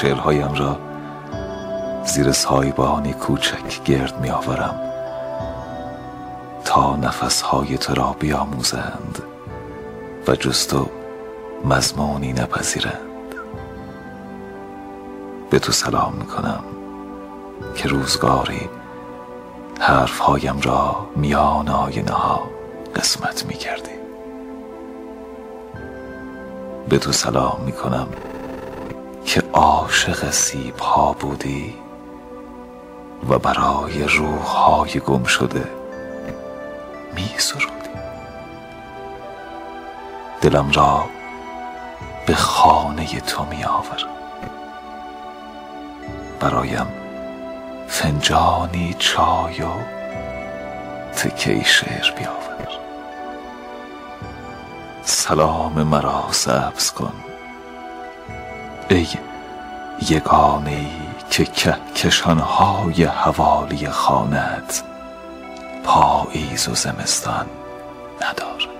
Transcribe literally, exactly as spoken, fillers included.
شعرهایم را زیر سایبانی کوچک گرد می آورم تا نفسهای تو را بیاموزند و جز تو مضمونی نپذیرند. به تو سلام می کنم که روزگاری حرفهایم را میان آینه ها قسمت می کردی. به تو سلام می کنم که عاشق سیب ها بودی و برای روح های گم شده می سرودی. دلم را به خانه تو می آورم، برایم فنجانی چای و تکه شعر بیاور. سلام مرا سبز کن ای یگانه‌ای که کهکشان‌های حوالی خانه‌ات پاییز و زمستان ندارد.